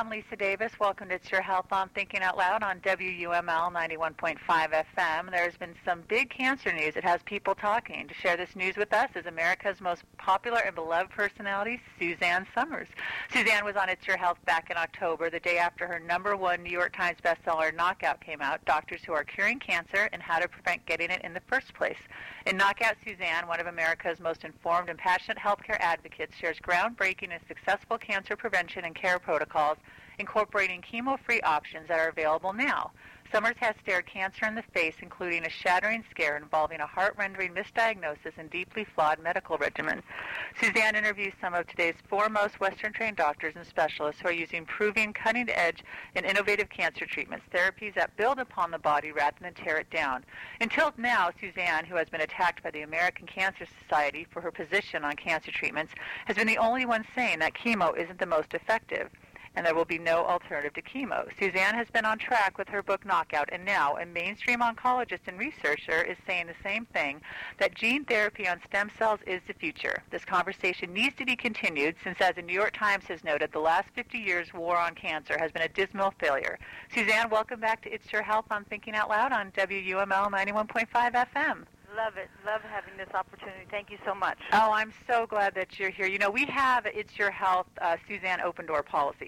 I'm Lisa Davis. Welcome to It's Your Health on Thinking Out Loud on WUML 91.5 FM. There's been some big cancer news. It has people talking. To share this news with us is America's most popular and beloved personality, Suzanne Somers. Suzanne was on It's Your Health back in October, the day after her #1 New York Times bestseller, Knockout, came out, Doctors Who Are Curing Cancer and How to Prevent Getting It in the First Place. In Knockout, Suzanne, one of America's most informed and passionate healthcare advocates, shares groundbreaking and successful cancer prevention and care protocols incorporating chemo-free options that are available now. Somers has stared cancer in the face, including a shattering scare involving a heart-rending misdiagnosis and deeply flawed medical regimen. Suzanne interviews some of today's foremost Western-trained doctors and specialists who are using proven, cutting-edge, and innovative cancer treatments, therapies that build upon the body rather than tear it down. Until now, Suzanne, who has been attacked by the American Cancer Society for her position on cancer treatments, has been the only one saying that chemo isn't the most effective, and there will be no alternative to chemo. Suzanne has been on track with her book Knockout, and now a mainstream oncologist and researcher is saying the same thing, that gene therapy on stem cells is the future. This conversation needs to be continued since, as the New York Times has noted, the last 50 years' war on cancer has been a dismal failure. Suzanne, welcome back to It's Your Health on Thinking Out Loud on WUML 91.5 FM. Love it. Love having this opportunity. Thank you so much. Oh, I'm so glad that you're here. You know, we have It's Your Health Suzanne open door policy.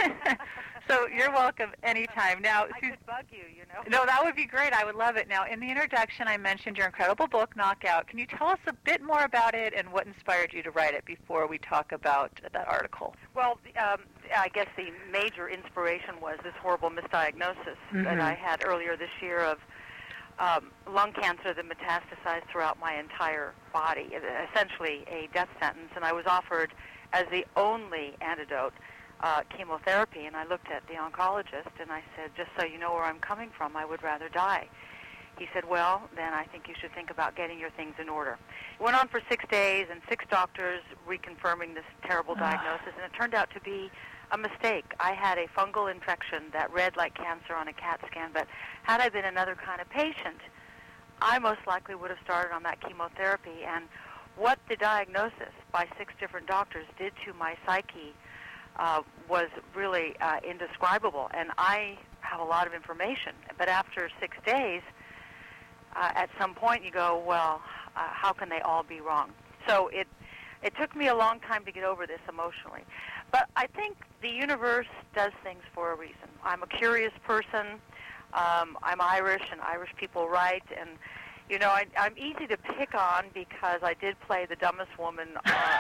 So you're welcome anytime. Now, I could bug you, you know. No, that would be great. I would love it. Now, in the introduction, I mentioned your incredible book, Knockout. Can you tell us a bit more about it and what inspired you to write it before we talk about that article? Well, I guess the major inspiration was this horrible misdiagnosis that I had earlier this year of lung cancer that metastasized throughout my entire body, essentially a death sentence, and I was offered as the only antidote chemotherapy, and I looked at the oncologist and I said, just so you know where I'm coming from, I would rather die. He said, well, then I think you should think about getting your things in order. It went on for 6 days and 6 doctors reconfirming this terrible diagnosis, and it turned out to be a mistake. I had a fungal infection that read like cancer on a CAT scan, but had I been another kind of patient, I most likely would have started on that chemotherapy. And what the diagnosis by 6 different doctors did to my psyche was really indescribable. And I have a lot of information, but after 6 days, at some point you go, well, how can they all be wrong? So it took me a long time to get over this emotionally. But I think the universe does things for a reason. I'm a curious person. I'm Irish, and Irish people write. And, you know, I'm easy to pick on because I did play the dumbest woman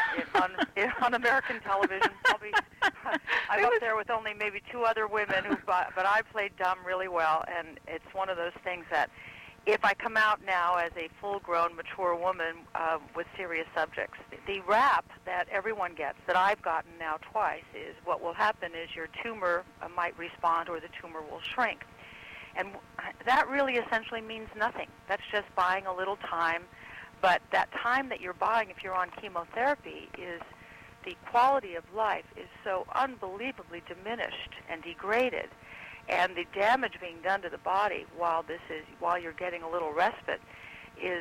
on American television. Probably, I'm up there with only maybe 2 other women, but I played dumb really well. And it's one of those things that if I come out now as a full-grown, mature woman with serious subjects, the rap that everyone gets, that I've gotten now twice, is what will happen is your tumor might respond or the tumor will shrink. And that really essentially means nothing. That's just buying a little time. But that time that you're buying if you're on chemotherapy is the quality of life is so unbelievably diminished and degraded. And the damage being done to the body while you're getting a little respite is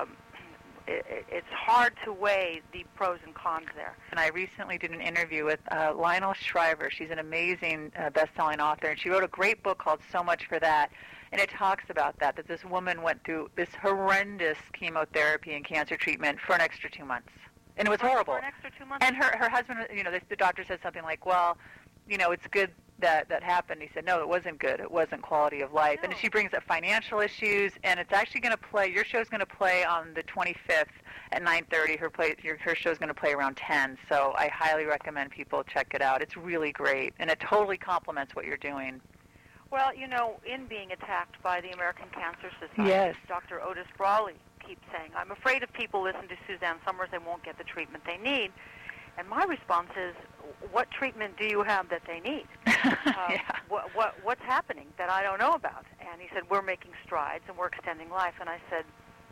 it's hard to weigh the pros and cons there. And I recently did an interview with Lionel Shriver. She's an amazing best-selling author, and she wrote a great book called So Much for That. And it talks about that this woman went through this horrendous chemotherapy and cancer treatment for an extra 2 months. And it was horrible. For an extra 2 months? And her husband, you know, the doctor said something like, well, you know, it's good that happened. He said, no, it wasn't good. It wasn't quality of life. No. And she brings up financial issues, and it's actually going to play, your show's going to play on the 25th at 9:30. Her show's going to play around 10, so I highly recommend people check it out. It's really great, and it totally complements what you're doing. Well, you know, in being attacked by the American Cancer Society, yes. Dr. Otis Brawley keeps saying, I'm afraid if people listen to Suzanne Somers, they won't get the treatment they need. And my response is, what treatment do you have that they need? Yeah. What's happening that I don't know about? And he said, we're making strides and we're extending life. And I said,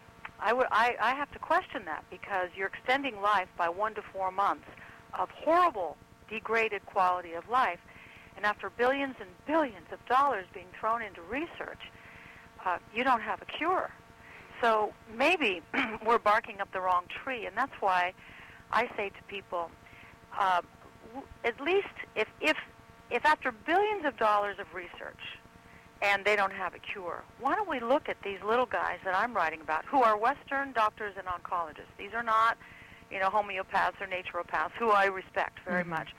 I have to question that, because you're extending life by 1 to 4 months of horrible, degraded quality of life. And after billions and billions of dollars being thrown into research, you don't have a cure. So maybe we're barking up the wrong tree, and that's why I say to people, at least if if after billions of dollars of research and they don't have a cure, why don't we look at these little guys that I'm writing about who are Western doctors and oncologists? These are not, homeopaths or naturopaths, who I respect very much.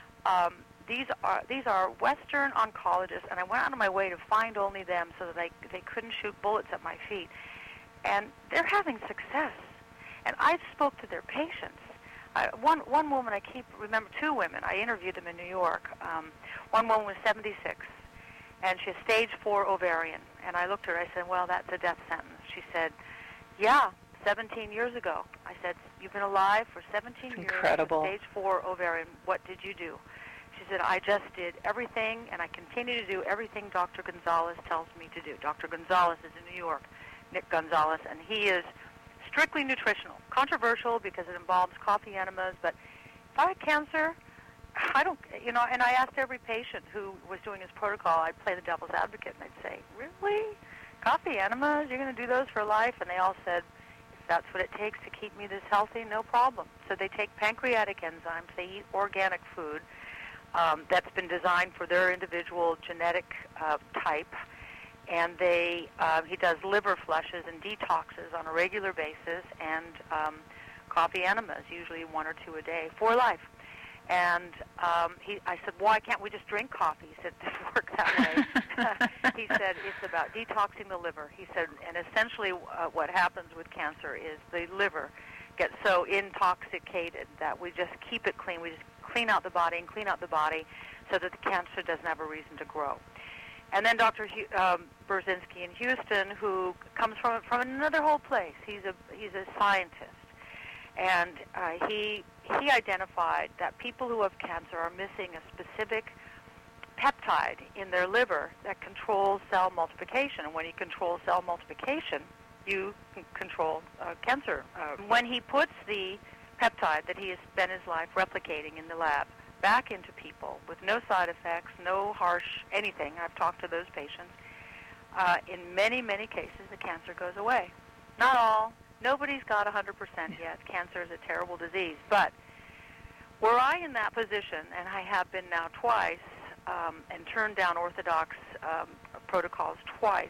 These are Western oncologists, and I went out of my way to find only them so that they couldn't shoot bullets at my feet. And they're having success. And I spoke to their patients. One woman, remember two women, I interviewed them in New York. One woman was 76, and she has stage 4 ovarian. And I looked at her, I said, well, that's a death sentence. She said, yeah, 17 years ago. I said, you've been alive for 17 years. Incredible. Stage 4 ovarian. What did you do? She said, I just did everything, and I continue to do everything Dr. Gonzalez tells me to do. Dr. Gonzalez is in New York, Nick Gonzalez, and he is strictly nutritional. Controversial because it involves coffee enemas, but if I had cancer, I don't, and I asked every patient who was doing his protocol, I'd play the devil's advocate, and I'd say, really? Coffee enemas? You're going to do those for life? And they all said, if that's what it takes to keep me this healthy, no problem. So they take pancreatic enzymes, they eat organic food that's been designed for their individual genetic type, and he does liver flushes and detoxes on a regular basis, and coffee enemas, usually 1 or 2 a day, for life. And I said, why can't we just drink coffee? He said, it doesn't work that way. He said, it's about detoxing the liver. He said, and essentially what happens with cancer is the liver gets so intoxicated that we just keep it clean. We just clean out the body and clean out the body so that the cancer doesn't have a reason to grow. And then Dr. Burzynski in Houston, who comes from another whole place. He's a scientist, and he identified that people who have cancer are missing a specific peptide in their liver that controls cell multiplication. And when you control cell multiplication, you can control cancer. When he puts the peptide that he has spent his life replicating in the lab back into people with no side effects, no harsh anything, I've talked to those patients, in many, many cases the cancer goes away. Not all. Nobody's got 100% yet. Cancer is a terrible disease. But were I in that position, and I have been now twice, and turned down orthodox protocols twice,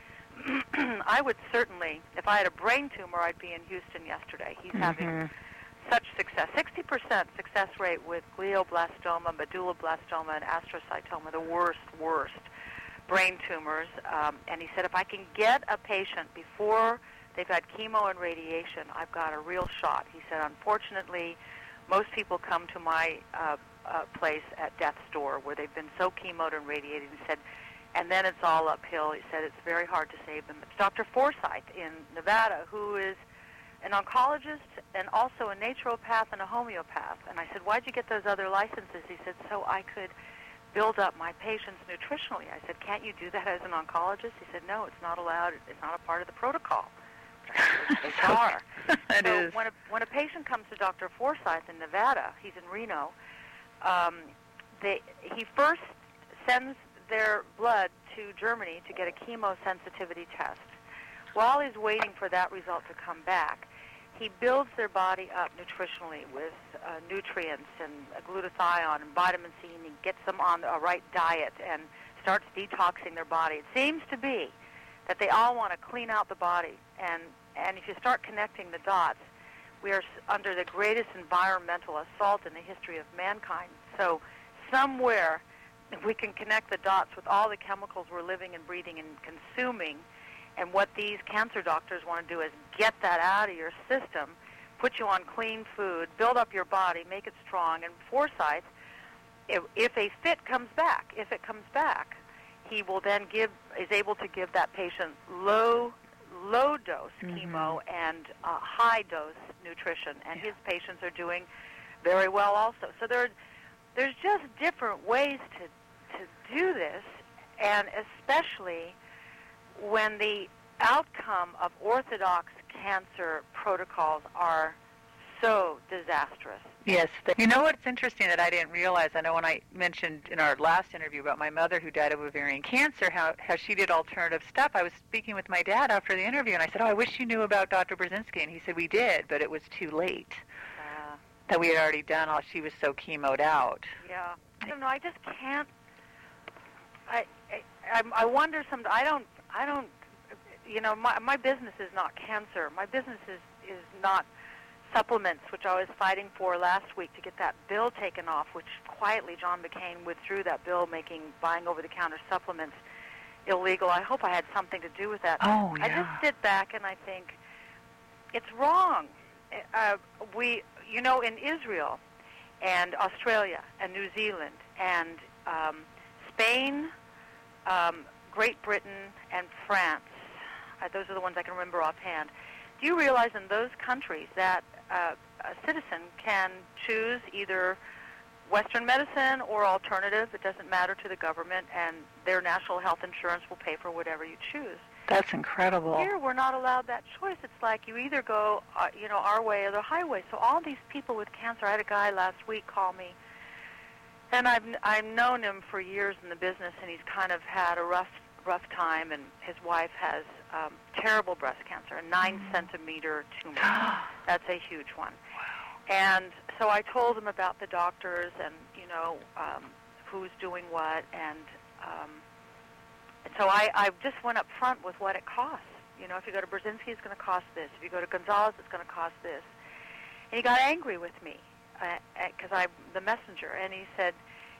I would certainly, if I had a brain tumor, I'd be in Houston yesterday. He's having such success, 60% success rate with glioblastoma, medulloblastoma, and astrocytoma, the worst brain tumors. And he said, if I can get a patient before they've had chemo and radiation, I've got a real shot. He said, unfortunately, most people come to my place at death's door where they've been so chemoed and radiated. He said, and then it's all uphill. He said it's very hard to save them. It's Dr. Forsythe in Nevada, who is an oncologist and also a naturopath and a homeopath. And I said, why'd you get those other licenses? He said, so I could build up my patients nutritionally. I said, can't you do that as an oncologist? He said, no, it's not allowed. It's not a part of the protocol. They are. It so is. When a patient comes to Dr. Forsythe in Nevada, he's in Reno, he first sends their blood to Germany to get a chemosensitivity test. While he's waiting for that result to come back, he builds their body up nutritionally with nutrients and glutathione and vitamin C, and he gets them on a right diet and starts detoxing their body. It seems to be that they all want to clean out the body, and if you start connecting the dots, we are under the greatest environmental assault in the history of mankind. So somewhere we can connect the dots with all the chemicals we're living and breathing and consuming, and what these cancer doctors want to do is get that out of your system, put you on clean food, build up your body, make it strong. And Forsythe, if a fit comes back, he will then is able to give that patient low dose chemo and high dose nutrition, and his patients are doing very well also. So there's just different ways to do this, and especially when the outcome of orthodox cancer protocols are so disastrous. Yes. You know what's interesting that I didn't realize? I know when I mentioned in our last interview about my mother who died of ovarian cancer, how she did alternative stuff. I was speaking with my dad after the interview, and I said, I wish you knew about Dr. Burzynski. And he said, we did, but it was too late. That we had already done all. She was so chemoed out. Yeah. I don't know. I just can't. I wonder some. I don't. You know, my business is not cancer. My business is not supplements, which I was fighting for last week to get that bill taken off, which quietly John McCain withdrew that bill making buying over-the-counter supplements illegal. I hope I had something to do with that. Oh, yeah. I just sit back and I think it's wrong. You know, in Israel and Australia and New Zealand and Spain, Great Britain, and France, those are the ones I can remember offhand. Do you realize in those countries that a citizen can choose either Western medicine or alternative? It doesn't matter to the government, and their national health insurance will pay for whatever you choose. That's incredible. Here, we're not allowed that choice. It's like you either go, our way or the highway. So all these people with cancer, I had a guy last week call me, and I've known him for years in the business, and he's kind of had a rough time, and his wife has terrible breast cancer, a 9-centimeter tumor. That's a huge one. Wow. And so I told him about the doctors and, who's doing what, and so I just went up front with what it costs. You know, if you go to Brzezinski, it's going to cost this. If you go to Gonzalez, it's going to cost this. And he got angry with me because I'm the messenger, and he said,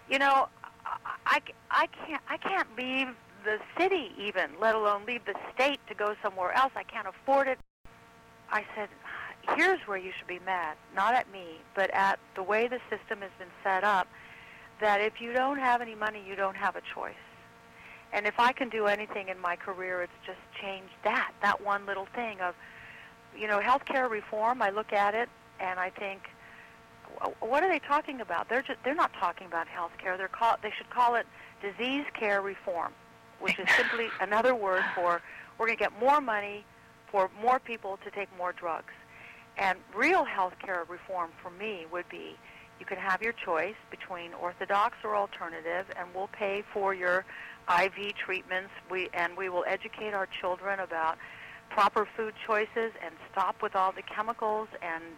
I can't leave the city even, let alone leave the state to go somewhere else. I can't afford it. I said, here's where you should be mad, not at me, but at the way the system has been set up, that if you don't have any money, you don't have a choice. And if I can do anything in my career, it's just change that one little thing of, healthcare reform. I look at it and I think, what are they talking about? They're not talking about healthcare. They should call it disease care reform, which is simply another word for we're going to get more money for more people to take more drugs. And real healthcare reform for me would be you can have your choice between orthodox or alternative, and we'll pay for your IV treatments. We will educate our children about proper food choices and stop with all the chemicals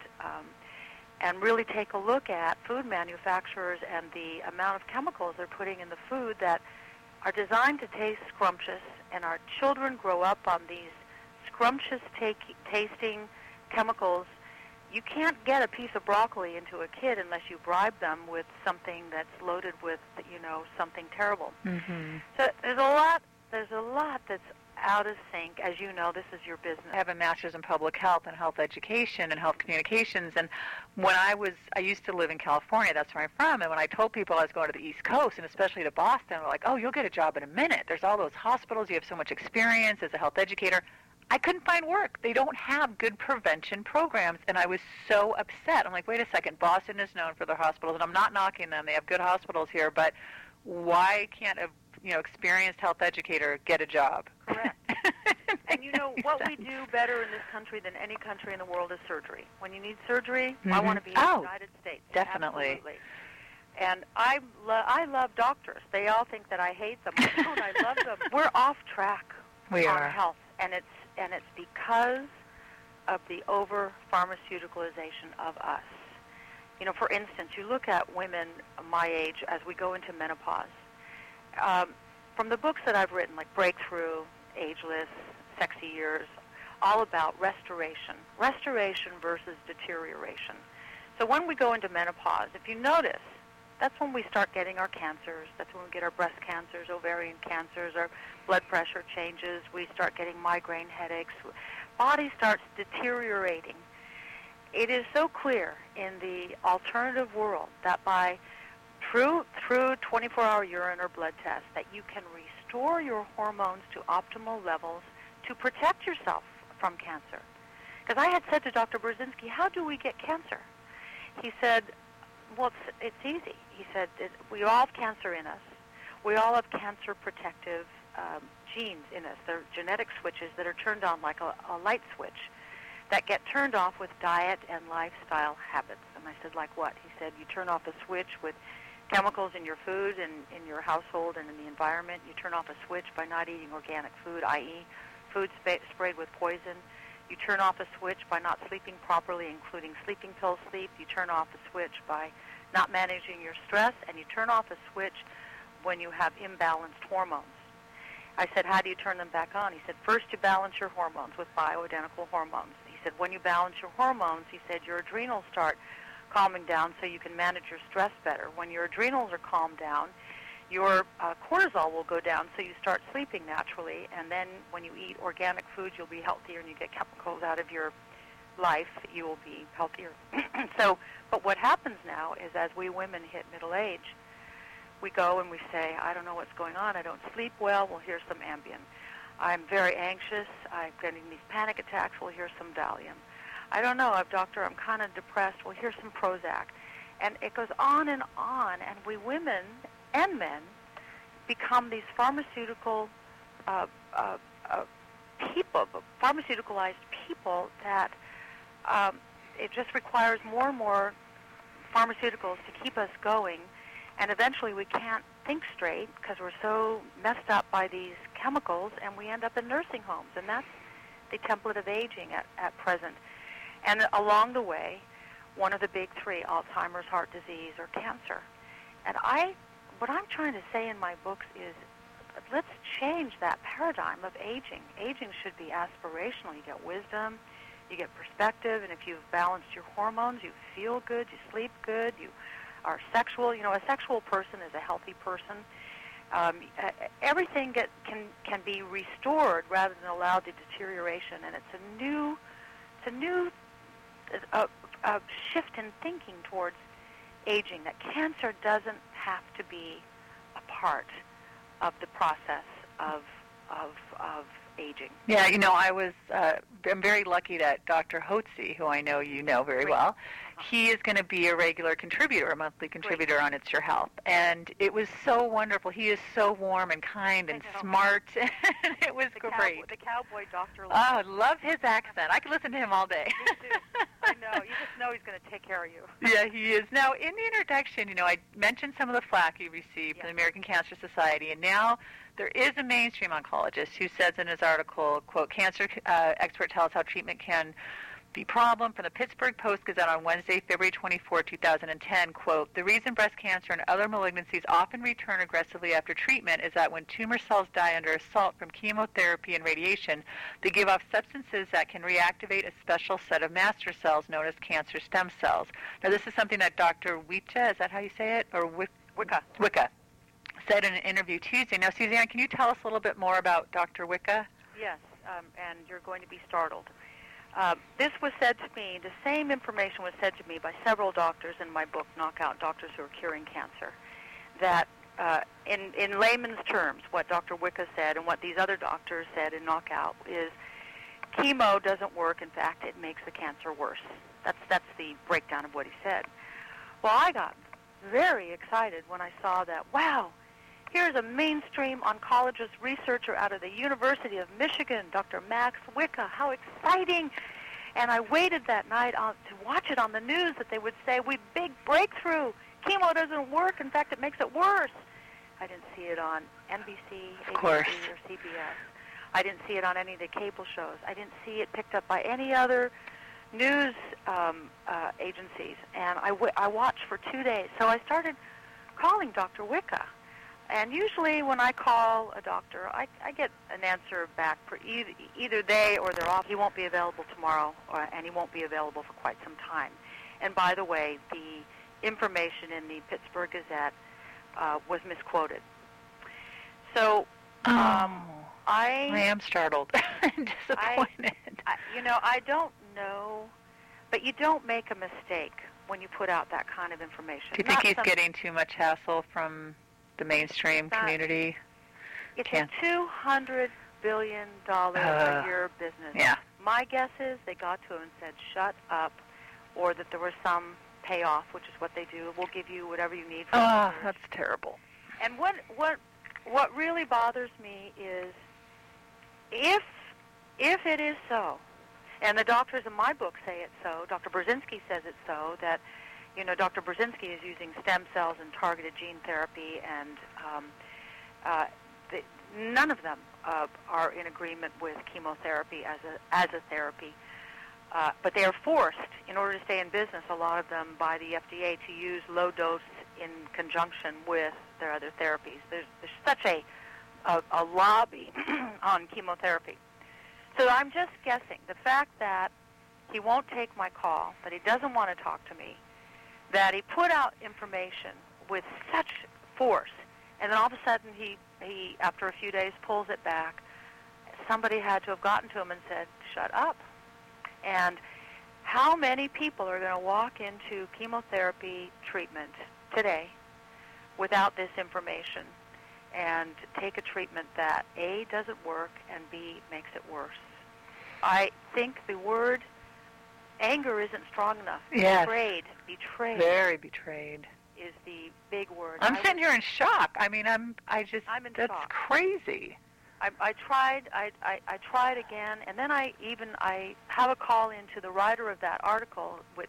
and really take a look at food manufacturers and the amount of chemicals they're putting in the food that are designed to taste scrumptious, and our children grow up on these scrumptious tasting chemicals. You can't get a piece of broccoli into a kid unless you bribe them with something that's loaded with, something terrible. Mm-hmm. So there's a lot that's out of sync. As you know, this is your business. I have a master's in public health and health education and health communications, and when I used to live in California, that's where I'm from, and when I told people I was going to the East Coast, and especially to Boston, they're like, oh, you'll get a job in a minute. There's all those hospitals. You have so much experience as a health educator. I couldn't find work. They don't have good prevention programs, and I was so upset. I'm like, wait a second, Boston is known for their hospitals, and I'm not knocking them. They have good hospitals here, but why can't a experienced health educator get a job? Correct. And what we do better in this country than any country in the world is surgery. When you need surgery, I want to be in the United States. Definitely. Absolutely. And I love doctors. They all think that I hate them. I don't. I love them. We're off track on health, and it's because of the over-pharmaceuticalization of us. For instance, you look at women my age as we go into menopause. From the books that I've written, like Breakthrough, Ageless, Sexy Years, all about restoration versus deterioration. So when we go into menopause, if you notice, that's when we start getting our cancers. That's when we get our breast cancers, ovarian cancers, our blood pressure changes. We start getting migraine headaches. Body starts deteriorating. It is so clear in the alternative world that by through 24-hour urine or blood tests that you can restore your hormones to optimal levels to protect yourself from cancer. Because I had said to Dr. Brzezinski, how do we get cancer? He said, well, it's easy. He said, we all have cancer in us. We all have cancer protective genes in us. They're genetic switches that are turned on like a light switch that get turned off with diet and lifestyle habits. And I said, like what? He said, you turn off a switch with chemicals in your food and in your household and in the environment. You turn off a switch by not eating organic food, i.e. food sprayed with poison. You turn off a switch by not sleeping properly, including sleeping pill sleep. You turn off a switch by not managing your stress, and you turn off a switch when you have imbalanced hormones. I said, how do you turn them back on? He said, first you balance your hormones with bioidentical hormones. He said, when you balance your hormones, he said, your adrenals start calming down so you can manage your stress better. When your adrenals are calmed down, your cortisol will go down so you start sleeping naturally, and then when you eat organic foods, you'll be healthier and you get chemicals out of your life, you will be healthier. But what happens now is as we women hit middle age, we go and we say, I don't know what's going on, I don't sleep well, well, here's some Ambien. I'm very anxious, I'm getting these panic attacks, well, here's some Valium. I don't know, doctor, I'm kind of depressed, well, here's some Prozac. And it goes on, and we women and men become these pharmaceutical people, pharmaceuticalized people that it just requires more and more pharmaceuticals to keep us going, and eventually we can't think straight because we're so messed up by these chemicals, and we end up in nursing homes, and that's the template of aging at present. And along the way, one of the big three, Alzheimer's, heart disease, or cancer. And what I'm trying to say in my books is, let's change that paradigm of aging. Aging should be aspirational. You get wisdom, you get perspective, and if you've balanced your hormones, you feel good, you sleep good, you are sexual. You know, a sexual person is a healthy person. Everything can be restored rather than allowed to deterioration, and it's a new shift in thinking towards aging, that cancer doesn't have to be a part of the process of aging. Yeah, you know, I'm very lucky that Dr. Hotze, who I know you know very well, he is going to be a regular contributor, a monthly contributor on It's Your Health. And it was so wonderful. He is so warm and kind and smart. And it was great. The cowboy doctor. Oh, I love his accent. I could listen to him all day. Me too. I know. You just know he's going to take care of you. Yeah, he is. Now, in the introduction, you know, I mentioned some of the flack you received from the American Cancer Society, and now there is a mainstream oncologist who says in his article, quote, cancer expert tells how treatment can be problem, from the Pittsburgh Post-Gazette on Wednesday, February 24, 2010, quote, the reason breast cancer and other malignancies often return aggressively after treatment is that when tumor cells die under assault from chemotherapy and radiation, they give off substances that can reactivate a special set of master cells known as cancer stem cells. Now, this is something that Dr. Wicca, is that how you say it? Or Wicca said in an interview Tuesday. Now, Suzanne, can you tell us a little bit more about Dr. Wicca? Yes, and you're going to be startled. This was said to me, the same information was said to me by several doctors in my book, Knockout, Doctors Who Are Curing Cancer, that in layman's terms, what Dr. Wicca said and what these other doctors said in Knockout is chemo doesn't work. In fact, it makes the cancer worse. That's the breakdown of what he said. Well, I got very excited when I saw that, wow, here's a mainstream oncologist researcher out of the University of Michigan, Dr. Max Wicca. How exciting. And I waited that night to watch it on the news that they would say, big breakthrough. Chemo doesn't work. In fact, it makes it worse. I didn't see it on NBC, ABC, or CBS. I didn't see it on any of the cable shows. I didn't see it picked up by any other news agencies. And I watched for 2 days. So I started calling Dr. Wicca. And usually when I call a doctor, I get an answer back for either they or they're off. He won't be available tomorrow, and he won't be available for quite some time. And by the way, the information in the Pittsburgh Gazette was misquoted. So I am startled and disappointed. I don't know, but you don't make a mistake when you put out that kind of information. Do you think he's getting too much hassle from the mainstream community? It's a $200 billion a year business. Yeah. My guess is they got to him and said, shut up, or that there was some payoff, which is what they do. We'll give you whatever you need for research. That's terrible. And what really bothers me is if it is so, and the doctors in my book say it's so, Dr. Brzezinski says it's so, that Dr. Brzezinski is using stem cells and targeted gene therapy, and none of them are in agreement with chemotherapy as a therapy. But they are forced, in order to stay in business, a lot of them by the FDA, to use low dose in conjunction with their other therapies. There's such a lobby on chemotherapy. So I'm just guessing. The fact that he won't take my call, that he doesn't want to talk to me, that he put out information with such force, and then all of a sudden he after a few days pulls it back. Somebody had to have gotten to him and said, "Shut up." And how many people are going to walk into chemotherapy treatment today without this information and take a treatment that A, doesn't work, and B, makes it worse? I think the word anger isn't strong enough. Yes. Betrayed. Very betrayed. Is the big word. I'm sitting here in shock. I mean, I'm in that's shock. crazy. I tried again, and then I have a call into the writer of that article, which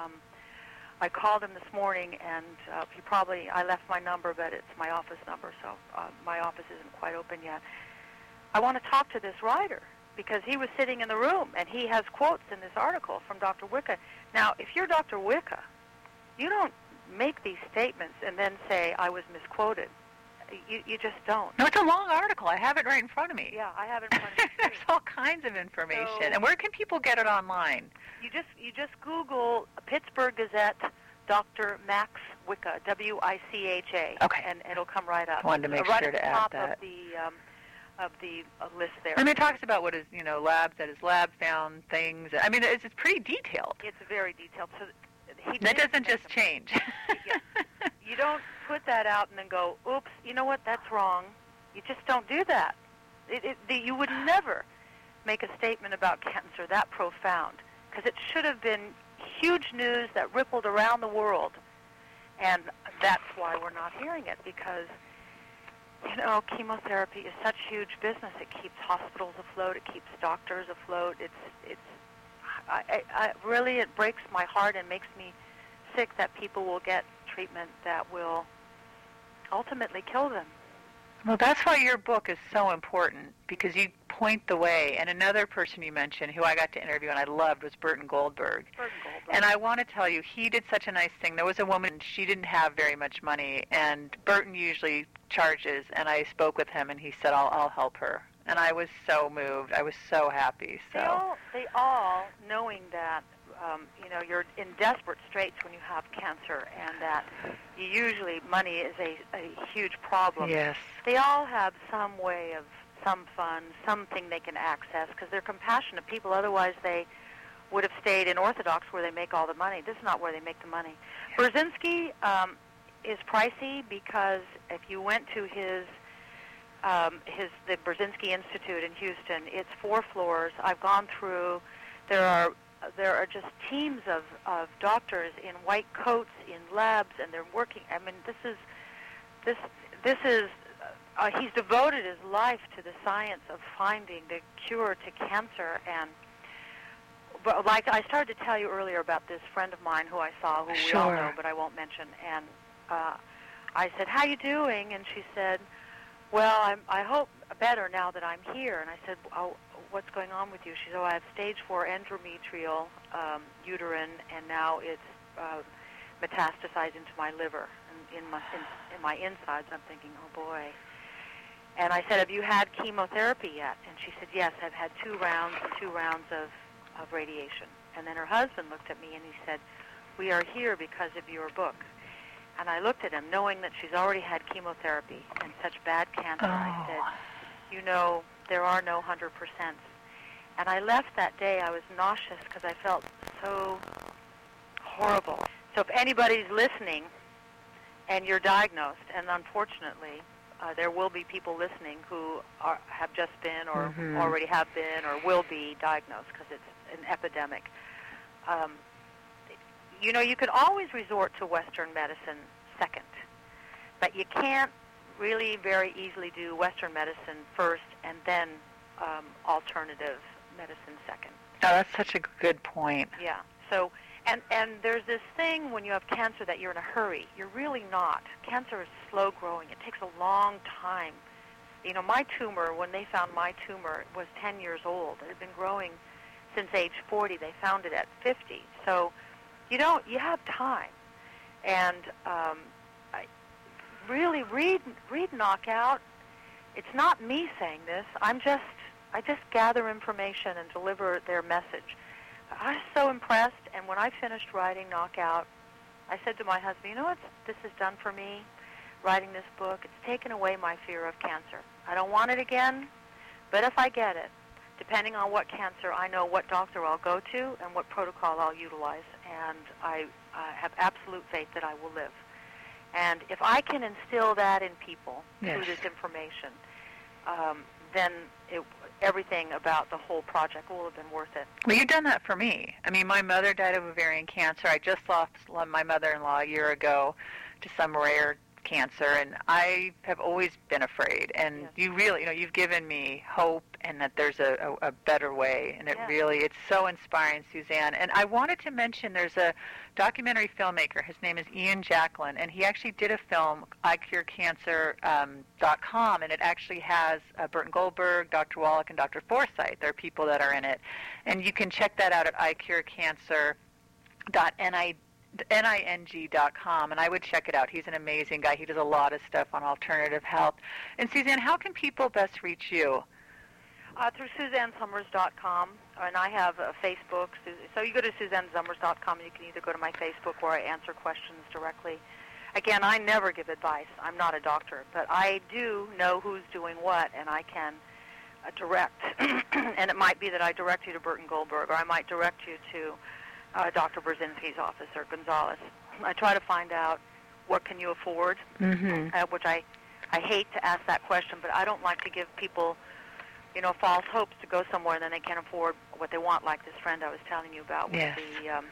I called him this morning, and I left my number, but it's my office number, so my office isn't quite open yet. I want to talk to this writer because he was sitting in the room, and he has quotes in this article from Dr. Wicca. Now, if you're Dr. Wicca, you don't make these statements and then say, I was misquoted. You just don't. No, it's a long article. I have it right in front of me. Yeah, I have it in front of me. There's all kinds of information. So, and where can people get it online? You just Google Pittsburgh Gazette, Dr. Max Wicca, W-I-C-H-A, okay, and it'll come right up. I wanted to make right sure to add that. Right at the top of the list there. I mean, it talks about what his labs that his lab found things. I mean, it's pretty detailed. It's very detailed. So that doesn't just change. Yeah. You don't put that out and then go, oops, you know what, that's wrong. You just don't do that. You would never make a statement about cancer that profound, because it should have been huge news that rippled around the world. And that's why we're not hearing it, because, chemotherapy is such huge business. It keeps hospitals afloat. It keeps doctors afloat. Really, it breaks my heart and makes me sick that people will get treatment that will ultimately kill them. Well, that's why your book is so important, because you point the way. And another person you mentioned who I got to interview and I loved was Burton Goldberg. And I want to tell you, he did such a nice thing. There was a woman, she didn't have very much money, and Burton usually charges, and I spoke with him, and he said, I'll help her. And I was so moved. I was so happy. So They all knowing that, you're in desperate straits when you have cancer, and that money is a huge problem. Yes. They all have some way of some fund, something they can access, because they're compassionate people. Otherwise, they would have stayed in Orthodox where they make all the money. This is not where they make the money. Yeah. Brzezinski is pricey, because if you went to the Brzezinski Institute in Houston, it's 4 floors. I've gone through. There are just teams of doctors in white coats in labs, and they're working. I mean, this is he's devoted his life to the science of finding the cure to cancer. But like I started to tell you earlier about this friend of mine who I saw, who we all know, but I won't mention. And I said, "How you doing?" And she said, "Well, I hope better now that I'm here." And I said, "Oh, what's going on with you?" She said, "Oh, I have stage 4 endometrial uterine, and now it's metastasized into my liver and in my insides." I'm thinking, "Oh boy." And I said, "Have you had chemotherapy yet?" And she said, "Yes, I've had 2 rounds of radiation." And then her husband looked at me and he said, "We are here because of your book." And I looked at him, knowing that she's already had chemotherapy and such bad cancer. I said, there are no 100%. And I left that day. I was nauseous because I felt so horrible. So if anybody's listening and you're diagnosed, and unfortunately there will be people listening who have just been or already have been or will be diagnosed, because it's an epidemic. You could always resort to Western medicine second, but you can't really very easily do Western medicine first and then alternative medicine second. Oh, that's such a good point. Yeah. So, and there's this thing when you have cancer that you're in a hurry. You're really not. Cancer is slow growing. It takes a long time my tumor, when they found my tumor, was 10 years old. It had been growing since age 40. They found it at 50. So you have time. And I really read Knockout. It's not me saying this. I just gather information and deliver their message. I was so impressed, and when I finished writing Knockout, I said to my husband, you know what this has done for me, writing this book? It's taken away my fear of cancer. I don't want it again, but if I get it, depending on what cancer, I know what doctor I'll go to and what protocol I'll utilize, and I have absolute faith that I will live. And if I can instill that in people through this information, then everything about the whole project will have been worth it. Well, you've done that for me. I mean, my mother died of ovarian cancer. I just lost my mother-in-law a year ago to some rare cancer, and I have always been afraid. And you really, you've given me hope and that there's a better way. And it's so inspiring, Suzanne. And I wanted to mention there's a documentary filmmaker. His name is Ian Jacklin, and he actually did a film, ICureCancer.com, and it actually has Burton Goldberg, Dr. Wallach, and Dr. Forsythe. There are people that are in it. And you can check that out at iCureCancer.ning.com, and I would check it out. He's an amazing guy. He does a lot of stuff on alternative health. And Suzanne, how can people best reach you? Through SuzanneSummers.com, and I have a Facebook. So you go to SuzanneSummers.com, and you can either go to my Facebook where I answer questions directly. Again, I never give advice. I'm not a doctor, but I do know who's doing what, and I can direct. And it might be that I direct you to Burton Goldberg, or I might direct you to Dr. Brzezinski's office or Gonzalez. I try to find out what can you afford, which I hate to ask that question, but I don't like to give people, false hopes to go somewhere and then they can't afford what they want, like this friend I was telling you about with a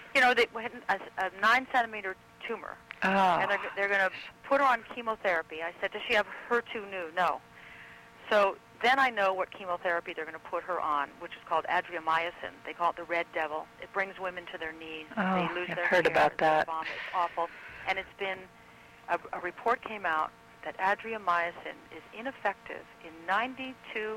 9-centimeter tumor. Oh. And they're going to put her on chemotherapy. I said, does she have HER2/neu? No. So then I know what chemotherapy they're going to put her on, which is called adriamycin. They call it the red devil. It brings women to their knees. They lose their heard hair, about that. They vomit. It's awful. And it's been, a report came out that adriamycin is ineffective in 92%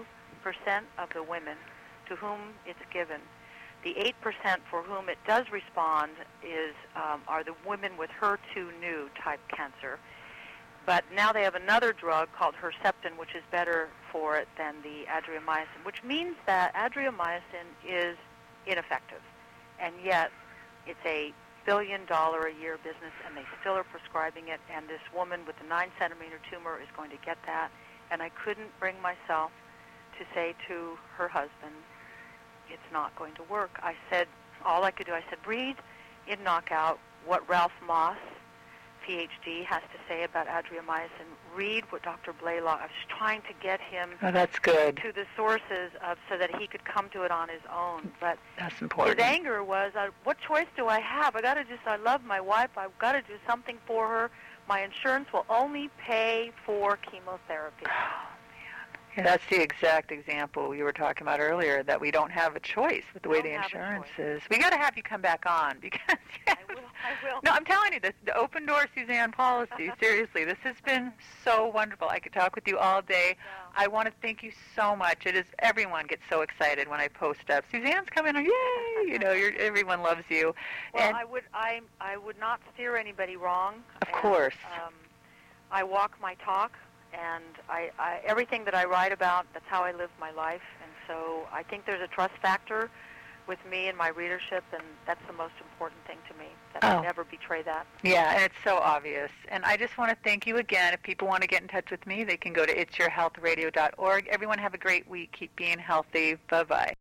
of the women to whom it's given. The 8% for whom it does respond are the women with HER2/neu type cancer. But now they have another drug called Herceptin, which is better for it than the adriamycin, which means that adriamycin is ineffective. And yet it's a billion-dollar-a-year business, and they still are prescribing it. And this woman with the 9-centimeter tumor is going to get that. And I couldn't bring myself to say to her husband, it's not going to work. I said, all I could do, I said, read in Knockout what Ralph Moss, PhD, has to say about adriamycin. Read what Dr. Blaylock. I was trying to get him that's good. to the sources so that he could come to it on his own. But that's important. His anger was, what choice do I have? I love my wife. I've got to do something for her. My insurance will only pay for chemotherapy. Yeah, that's the exact example you were talking about earlier, that we don't have a choice with the way the insurance is. We got to have you come back on because I will. No, I'm telling you, the Open Door Suzanne policy, seriously, this has been so wonderful. I could talk with you all day. Yeah. I want to thank you so much. Everyone gets so excited when I post up. Suzanne's coming on, yay! Everyone loves you. Well, and I would not steer anybody wrong. Of course. I walk my talk. And I everything that I write about, that's how I live my life. And so I think there's a trust factor with me and my readership, and that's the most important thing to me, that I never betray that. Yeah, and it's so obvious. And I just want to thank you again. If people want to get in touch with me, they can go to itsyourhealthradio.org. Everyone have a great week. Keep being healthy. Bye-bye.